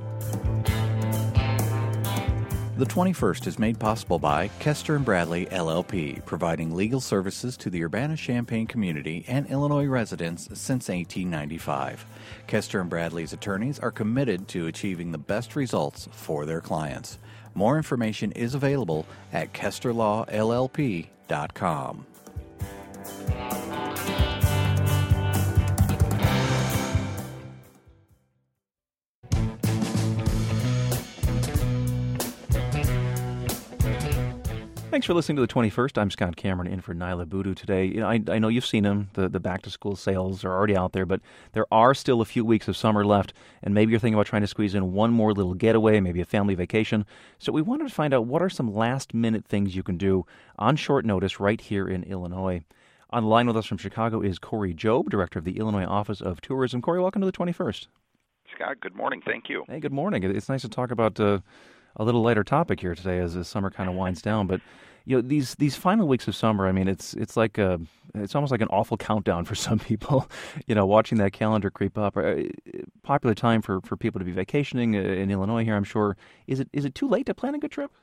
The twenty-first is made possible by Kester and Bradley, L L P, providing legal services to the Urbana-Champaign community and Illinois residents since eighteen ninety-five. Kester and Bradley's attorneys are committed to achieving the best results for their clients. More information is available at kester law l l p dot com. Thanks for listening to the twenty-first. I'm Scott Cameron, in for Nyla Boodoo today. You know, I, I know you've seen them. The, the back-to-school sales are already out there, but there are still a few weeks of summer left, and maybe you're thinking about trying to squeeze in one more little getaway, maybe a family vacation. So we wanted to find out what are some last-minute things you can do on short notice right here in Illinois. On the line with us from Chicago is Corey Jobe, director of the Illinois Office of Tourism. Corey, welcome to the twenty-first. Scott, good morning. Thank you. Hey, good morning. It's nice to talk about uh, a little lighter topic here today as the summer kind of winds down. But you know, these these final weeks of summer, I mean, it's it's like a, it's almost like an awful countdown for some people. You know, watching that calendar creep up. Uh, popular time for, for people to be vacationing in Illinois here, I'm sure. Is it is it too late to plan a good trip?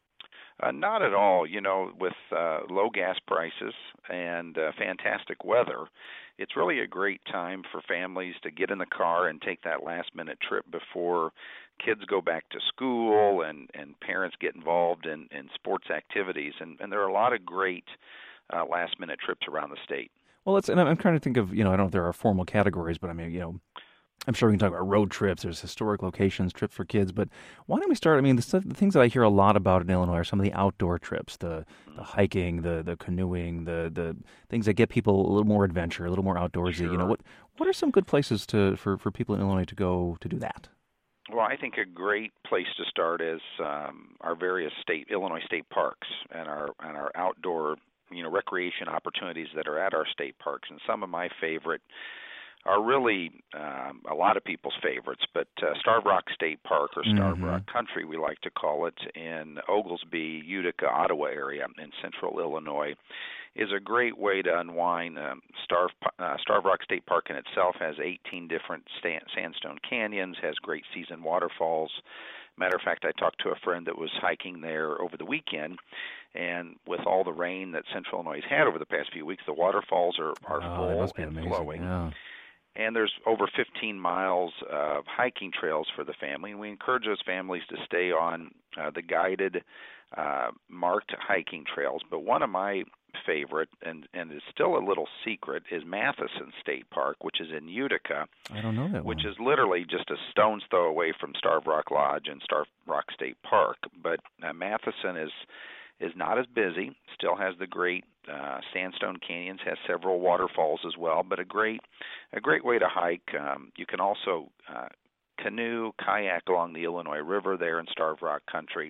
Uh, not at all. You know, with uh, low gas prices and uh, fantastic weather, it's really a great time for families to get in the car and take that last-minute trip before kids go back to school and, and parents get involved in, in sports activities. And, and there are a lot of great uh, last-minute trips around the state. Well, let's, and I'm trying to think of, you know, I don't know if there are formal categories, but I mean, you know, I'm sure we can talk about road trips. There's historic locations, trips for kids. But why don't we start? I mean, the, stuff, the things that I hear a lot about in Illinois are some of the outdoor trips, the, the hiking, the the canoeing, the the things that get people a little more adventure, a little more outdoorsy. Sure. You know, what what are some good places to for, for people in Illinois to go to do that? Well, I think a great place to start is um, our various state Illinois state parks and our and our outdoor, you know, recreation opportunities that are at our state parks. And some of my favorite are really um, a lot of people's favorites, but uh, Starved Rock State Park, or Starved Mm-hmm. Rock Country, we like to call it, in Oglesby, Utica, Ottawa area in central Illinois, is a great way to unwind. Um, Starved, uh, Starved Rock State Park in itself has eighteen different sta- sandstone canyons, has great seasoned waterfalls. Matter of fact, I talked to a friend that was hiking there over the weekend, and with all the rain that central Illinois has had over the past few weeks, the waterfalls are, are Oh, full that must be and amazing. flowing. Yeah. And there's over fifteen miles of hiking trails for the family, and we encourage those families to stay on uh, the guided, uh, marked hiking trails. But one of my favorite, and, and is still a little secret, is Matheson State Park, which is in Utica, I don't know that which one. is literally just a stone's throw away from Starved Rock Lodge and Starved Rock State Park. But uh, Matheson is is not as busy, still has the great uh, sandstone canyons, has several waterfalls as well, but a great a great way to hike. Um, you can also uh, canoe, kayak along the Illinois River there in Starved Rock Country.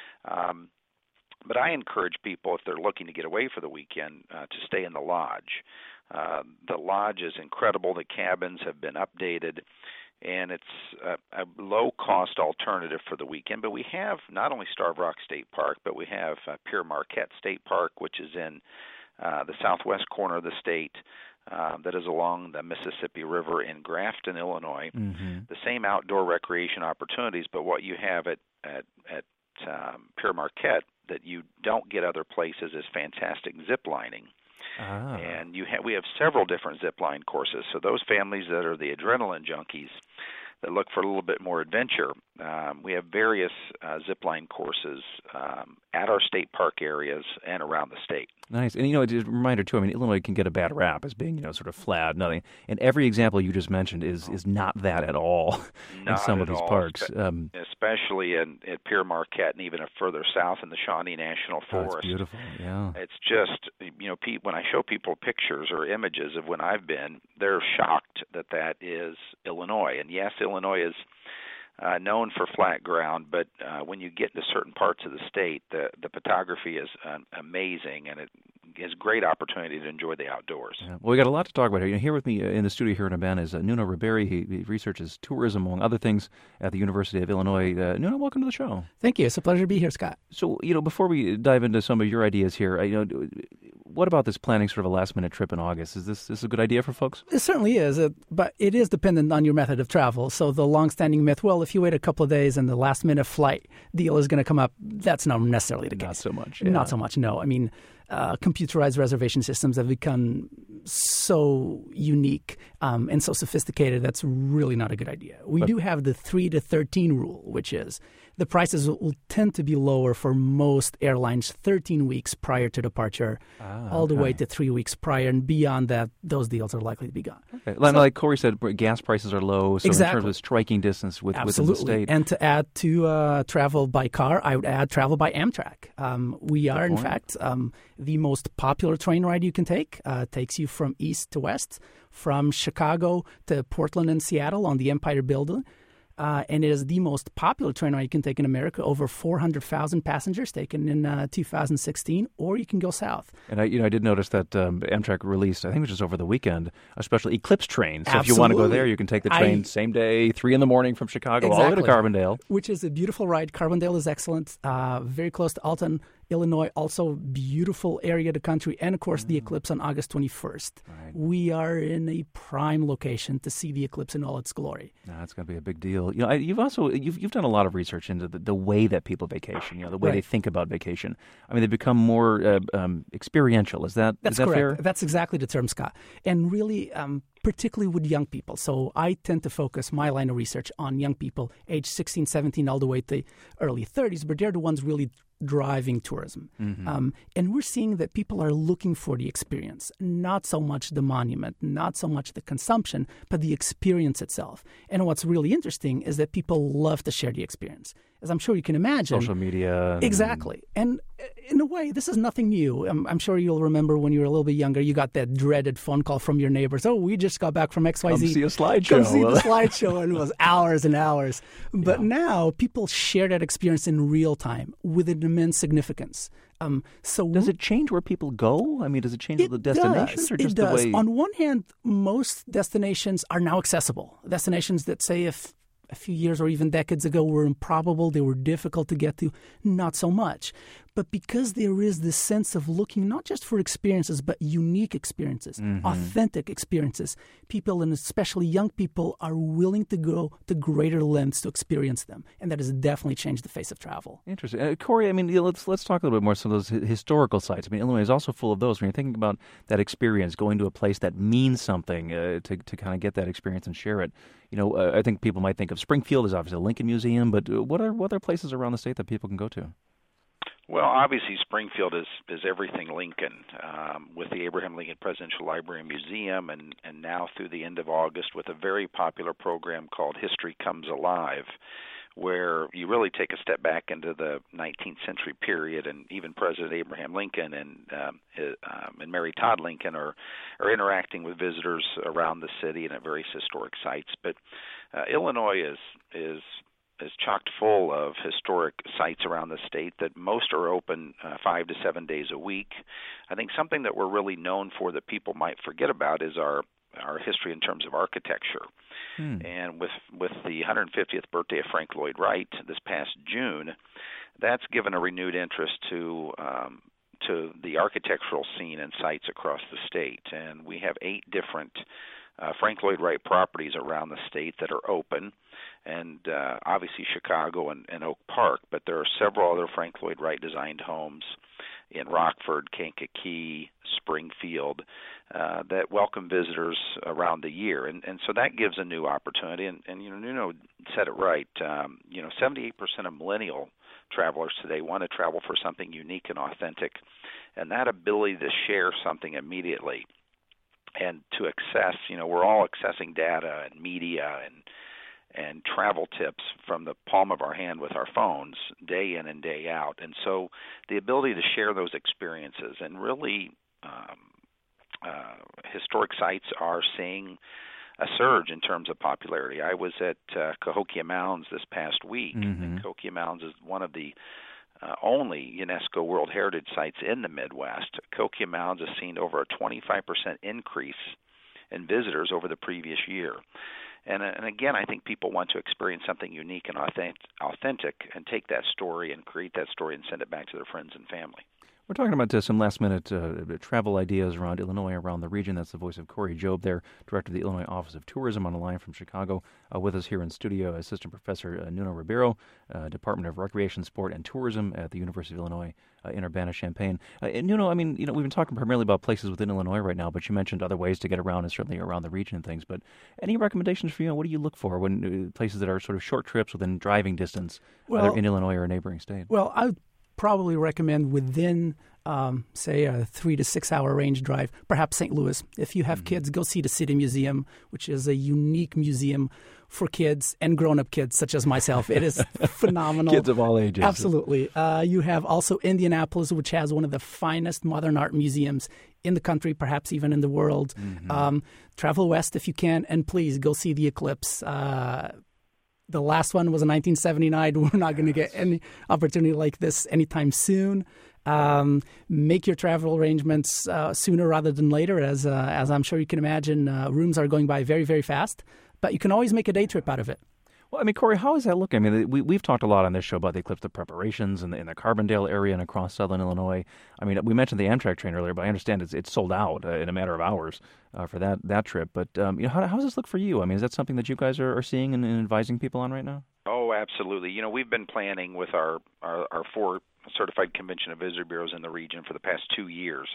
Um, but I encourage people, if they're looking to get away for the weekend, uh, to stay in the lodge. Uh, the lodge is incredible. The cabins have been updated, and it's a, a low-cost alternative for the weekend. But we have not only Starved Rock State Park, but we have uh, Pere Marquette State Park, which is in uh, the southwest corner of the state, uh, that is along the Mississippi River in Grafton, Illinois. Mm-hmm. The same outdoor recreation opportunities, but what you have at at, at um, Pere Marquette that you don't get other places is fantastic zip lining. Ah. And you have we have several different zip line courses. So those families that are the adrenaline junkies that look for a little bit more adventure, um, we have various uh, zip line courses um, at our state park areas and around the state. Nice. And, you know, it's a reminder, too, I mean, Illinois can get a bad rap as being, you know, sort of flat, nothing. And every example you just mentioned is is not that at all in Not some at of these all, parks. espe- Um, especially in at Pere Marquette and even further south in the Shawnee National oh, Forest. it's beautiful, yeah. It's just, you know, pe- when I show people pictures or images of when I've been, they're shocked that that is Illinois. And yes, Illinois is uh, known for flat ground, but uh, when you get into certain parts of the state, the the photography is uh, amazing, and it is great opportunity to enjoy the outdoors. Yeah. Well, we got a lot to talk about here. You know, here with me in the studio here in Urbana is uh, Nuno Riberi. He, he researches tourism, among other things, at the University of Illinois. Uh, Nuno, welcome to the show. Thank you. It's a pleasure to be here, Scott. So, you know, before we dive into some of your ideas here, you know, what about this planning sort of a last-minute trip in August? Is this, this a good idea for folks? It certainly is, uh, but it is dependent on your method of travel. So the long-standing myth, well, if you wait a couple of days and the last-minute flight deal is going to come up, that's not necessarily the case. Not so much. Yeah. Not so much, no. I mean, uh, computerized reservation systems have become so unique um, and so sophisticated, that's really not a good idea. We but, do have the three to thirteen rule, which is the prices will tend to be lower for most airlines thirteen weeks prior to departure, ah, all okay. the way to three weeks prior. And beyond that, those deals are likely to be gone. Okay. So, like Corey said, gas prices are low, so exactly. in terms of striking distance with, within the state. And to add to uh, travel by car, I would add travel by Amtrak. Um, we are, in fact, um, the most popular train ride you can take. Uh, takes you from east to west, from Chicago to Portland and Seattle on the Empire Building. Uh, and it is the most popular train ride you can take in America. Over four hundred thousand passengers taken in uh, two thousand sixteen, or you can go south. And I, you know, I did notice that um, Amtrak released, I think it was just over the weekend, a special Eclipse train. So Absolutely. If you want to go there, you can take the train I, same day, three in the morning from Chicago, exactly. all the way to Carbondale. Which is a beautiful ride. Carbondale is excellent, uh, very close to Alton, Illinois, also beautiful area of the country, and of course mm. the eclipse on August twenty-first. Right. We are in a prime location to see the eclipse in all its glory. No, that's going to be a big deal. You know, I, you've also you've you've done a lot of research into the, the way that people vacation. You know, the way right. they think about vacation. I mean, they become more uh, um, experiential. Is that that's is that correct? Fair? That's exactly the term, Scott. And really, um, particularly with young people. So I tend to focus my line of research on young people, age sixteen, seventeen, all the way to early thirties. But they're the ones really driving tourism. Mm-hmm. Um, and we're seeing that people are looking for the experience, not so much the monument, not so much the consumption, but the experience itself. And what's really interesting is that people love to share the experience. As I'm sure you can imagine. Social media. Exactly. And in a way, this is nothing new. I'm, I'm sure you'll remember when you were a little bit younger, you got that dreaded phone call from your neighbors. Oh, we just got back from X Y Z. Come see a slideshow. Come see the slideshow. And it was hours and hours. But yeah. now people share that experience in real time with an immense significance. Um, so does it change where people go? I mean, does it change it the destinations does. or just it does. the way? On one hand, most destinations are now accessible. Destinations that say if a few years or even decades ago were improbable, they were difficult to get to, not so much. But because there is this sense of looking not just for experiences, but unique experiences, mm-hmm. authentic experiences, people, and especially young people, are willing to go to greater lengths to experience them. And that has definitely changed the face of travel. Interesting. Uh, Corey, I mean, let's let's talk a little bit more some of those historical sites. I mean, Illinois is also full of those. When you're thinking about that experience, going to a place that means something uh, to, to kind of get that experience and share it. You know, uh, I think people might think of Springfield as obviously a Lincoln Museum, but what are what are places around the state that people can go to? Well, obviously Springfield is, is everything Lincoln, um, with the Abraham Lincoln Presidential Library and Museum, and, and now through the end of August with a very popular program called History Comes Alive, where you really take a step back into the nineteenth century period, and even President Abraham Lincoln and um, his, um, and Mary Todd Lincoln are, are interacting with visitors around the city and at various historic sites. But uh, Illinois is is is chocked full of historic sites around the state that most are open uh, five to seven days a week. I think something that we're really known for that people might forget about is our our history in terms of architecture. Hmm. And with with the one hundred fiftieth birthday of Frank Lloyd Wright this past June, that's given a renewed interest to um, to the architectural scene and sites across the state. And we have eight different uh, Frank Lloyd Wright properties around the state that are open, and uh, obviously Chicago and, and Oak Park, but there are several other Frank Lloyd Wright designed homes in Rockford, Kankakee, Springfield, uh, that welcome visitors around the year. And, and so that gives a new opportunity. And, and you know, Nuno said it right. Um, you know, seventy-eight percent of millennial travelers today want to travel for something unique and authentic. And that ability to share something immediately and to access, you know, we're all accessing data and media and and travel tips from the palm of our hand with our phones day in and day out. And so the ability to share those experiences, and really um, uh, historic sites are seeing a surge in terms of popularity. I was at uh, Cahokia Mounds this past week. Mm-hmm. And Cahokia Mounds is one of the uh, only UNESCO World Heritage sites in the Midwest. Kokia Mounds has seen over a twenty-five percent increase in visitors over the previous year. And, and again, I think people want to experience something unique and authentic and take that story and create that story and send it back to their friends and family. We're talking about uh, some last-minute uh, travel ideas around Illinois, around the region. That's the voice of Corey Jobe there, Director of the Illinois Office of Tourism, on the line from Chicago. Uh, with us here in studio, Assistant Professor uh, Nuno Ribeiro, uh, Department of Recreation, Sport, and Tourism at the University of Illinois uh, in Urbana-Champaign. Uh, and Nuno, I mean, you know, we've been talking primarily about places within Illinois right now, but you mentioned other ways to get around, and certainly around the region and things. But any recommendations for you? What do you look for when uh, places that are sort of short trips within driving distance, well, either in Illinois or a neighboring state? Well, I would probably recommend within Um, say a three to six hour range drive, perhaps Saint Louis. If you have mm-hmm. kids, go see the City Museum, which is a unique museum for kids and grown-up kids such as myself. It is phenomenal. Kids of all ages. Absolutely. Uh, you have also Indianapolis, which has one of the finest modern art museums in the country, perhaps even in the world. Mm-hmm. Um, travel west if you can, and please go see the eclipse. Uh, the last one was in nineteen seventy-nine. We're not going to get any opportunity like this anytime soon. Um, make your travel arrangements uh, sooner rather than later, as uh, as I'm sure you can imagine. Uh, rooms are going by very, very fast, but you can always make a day trip out of it. Well, I mean, Corey, how is that looking? I mean, we, we've talked a lot on this show about the eclipse, the preparations in the, in the Carbondale area and across southern Illinois. I mean, we mentioned the Amtrak train earlier, but I understand it's it's sold out uh, in a matter of hours uh, for that that trip. But um, you know, how, how does this look for you? I mean, is that something that you guys are, are seeing and, and advising people on right now? Oh, absolutely. You know, we've been planning with our, our, our four certified convention and visitor bureaus in the region for the past two years.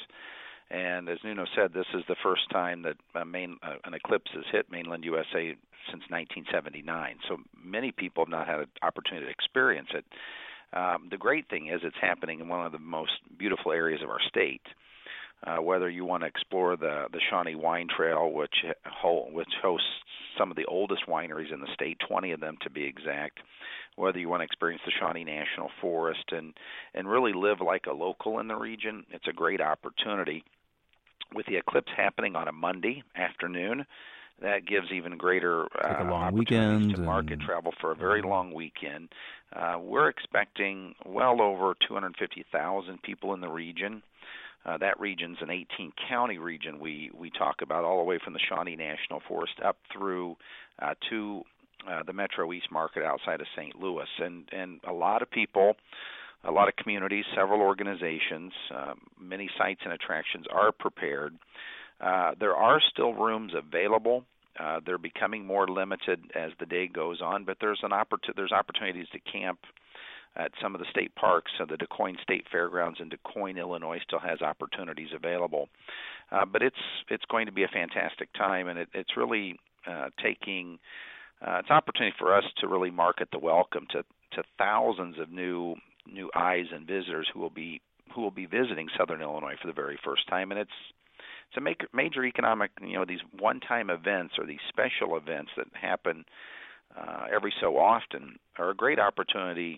And as Nuno said, this is the first time that a main, uh, an eclipse has hit mainland U S A since nineteen seventy-nine. So many people have not had an opportunity to experience it. Um, the great thing is it's happening in one of the most beautiful areas of our state. Uh, whether you want to explore the, the Shawnee Wine Trail, which, which hosts some of the oldest wineries in the state, twenty of them to be exact, whether you want to experience the Shawnee National Forest and, and really live like a local in the region, it's a great opportunity. With the eclipse happening on a Monday afternoon, that gives even greater uh, a long opportunities weekend to market and... travel for a very long weekend. Uh, we're expecting well over two hundred fifty thousand people in the region. Uh, that region's an eighteen-county region we, we talk about, all the way from the Shawnee National Forest up through uh, to uh, the Metro East Market outside of Saint Louis. And, and a lot of people, a lot of communities, several organizations, uh, many sites and attractions are prepared. Uh, there are still rooms available. Uh, they're becoming more limited as the day goes on, but there's an oppor- there's opportunities to camp at some of the state parks. So the DuQuoin State Fairgrounds in DuQuoin, Illinois, still has opportunities available. Uh, but it's it's going to be a fantastic time, and it, it's really uh, taking uh, it's an opportunity for us to really market the welcome to, to thousands of new new eyes and visitors who will be who will be visiting Southern Illinois for the very first time, and it's it's a major, major economic, you know, these one-time events or these special events that happen uh, every so often are a great opportunity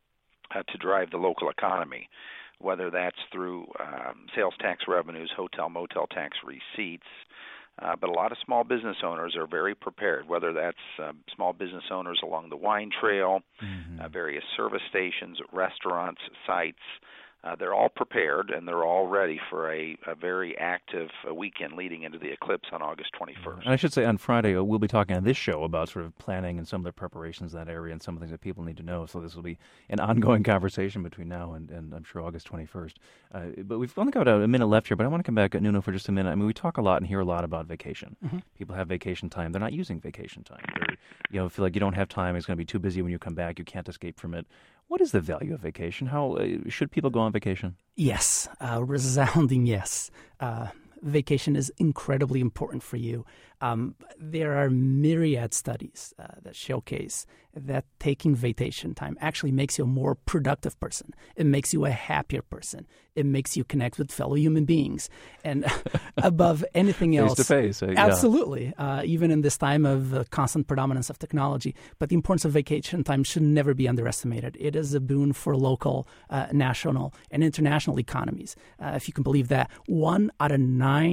Uh, to drive the local economy, whether that's through um, sales tax revenues, hotel, motel tax receipts. Uh, but a lot of small business owners are very prepared, whether that's uh, small business owners along the wine trail, mm-hmm. uh, various service stations, restaurants, sites. Uh, they're all prepared, and they're all ready for a, a very active uh, weekend leading into the eclipse on August twenty-first. And I should say on Friday, uh, we'll be talking on this show about sort of planning and some of the preparations in that area and some of the things that people need to know. So this will be an ongoing conversation between now and, and I'm sure August twenty-first. Uh, but we've only got a minute left here, but I want to come back, Nuno, for just a minute. I mean, we talk a lot and hear a lot about vacation. Mm-hmm. People have vacation time. They're not using vacation time. They're, you know, feel like you don't have time. It's going to be too busy when you come back. You can't escape from it. What is the value of vacation? How uh, should people go on vacation? Yes, uh, resounding yes. Uh, vacation is incredibly important for you. Um, there are myriad studies uh, that showcase that taking vacation time actually makes you a more productive person. It makes you a happier person. It makes you connect with fellow human beings. And above anything else, face to face, uh, yeah. absolutely, uh, even in this time of uh, constant predominance of technology. But the importance of vacation time should never be underestimated. It is a boon for local, uh, national, and international economies. Uh, if you can believe that, one out of nine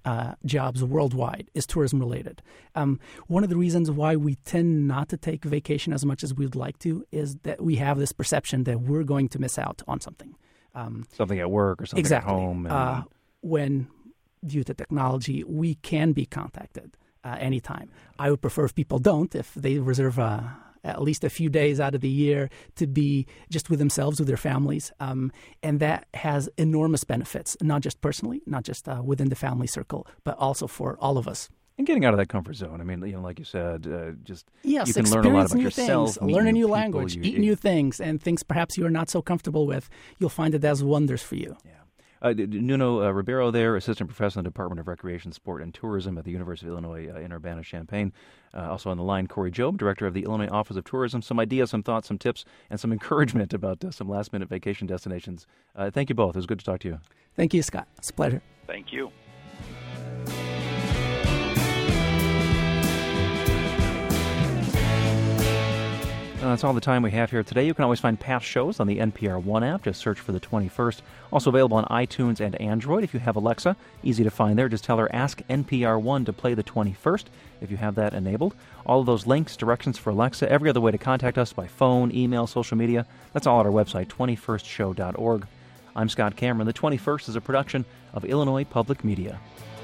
uh, jobs worldwide is tourism related. Um, one of the reasons why we tend not to take vacation as much as we'd like to is that we have this perception that we're going to miss out on something. Um, something at work or something exactly. at home. And... Uh, when, due to technology, we can be contacted uh, anytime. I would prefer if people don't, if they reserve a at least a few days out of the year to be just with themselves, with their families. Um, and that has enormous benefits, not just personally, not just uh, within the family circle, but also for all of us. And getting out of that comfort zone. I mean, you know, like you said, uh, just yes, you can learn a lot about new yourself, things, learn a new people, language, you, eat it, new things, and things perhaps you're not so comfortable with. You'll find it does wonders for you. Yeah. Uh, Nuno uh, Ribeiro there, Assistant Professor in the Department of Recreation, Sport, and Tourism at the University of Illinois uh, in Urbana-Champaign. Uh, also on the line, Corey Jobe, Director of the Illinois Office of Tourism. Some ideas, some thoughts, some tips, and some encouragement about uh, some last-minute vacation destinations. Uh, thank you both. It was good to talk to you. Thank you, Scott. It's a pleasure. Thank you. Uh, that's all the time we have here today. You can always find past shows on the N P R One app. Just search for the twenty-first. Also available on iTunes and Android. If you have Alexa, easy to find there. Just tell her, ask N P R One to play the twenty-first, if you have that enabled. All of those links, directions for Alexa, every other way to contact us by phone, email, social media, that's all at our website, twenty-first show dot org. I'm Scott Cameron. The twenty-first is a production of Illinois Public Media.